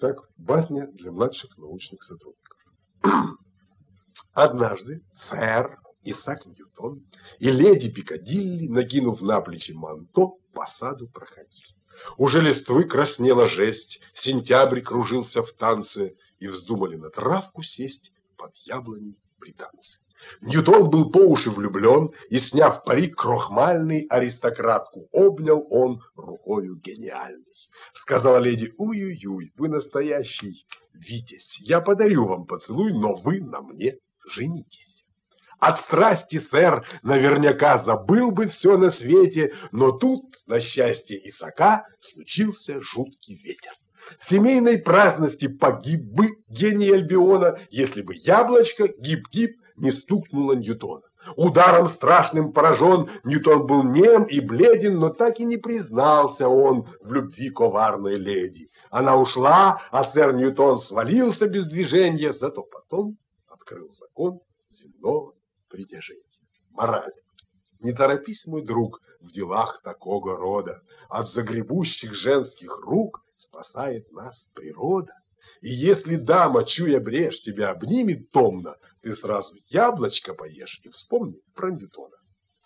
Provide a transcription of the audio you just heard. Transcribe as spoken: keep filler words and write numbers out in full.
Так, басня для младших научных сотрудников. Однажды сэр Исаак Ньютон и леди Пикадилли, накинув на плечи манто, по саду проходили. Уже листвы краснела жесть, сентябрь кружился в танце, и вздумали на травку сесть под яблоней британцы. Ньютон был по уши влюблен, и, сняв парик крохмальный, аристократку обнял он рукою гениальной. Сказала леди: уй-уй-уй, вы настоящий витязь, я подарю вам поцелуй, но вы на мне женитесь. От страсти сэр наверняка забыл бы все на свете, но тут, на счастье Исаака, случился жуткий ветер. В семейной праздности погиб бы гений Альбиона, если бы яблочко гиб-гиб не стукнуло Ньютона. Ударом страшным поражен, Ньютон был нем и бледен, но так и не признался он в любви коварной леди. Она ушла, а сэр Ньютон свалился без движения, зато потом открыл закон земного притяжения. Мораль. Не торопись, мой друг, в делах такого рода. От загребущих женских рук спасает нас природа. И если дама, чуя брешь, тебя обнимет томно, ты сразу яблочко поешь и вспомни про Ньютона.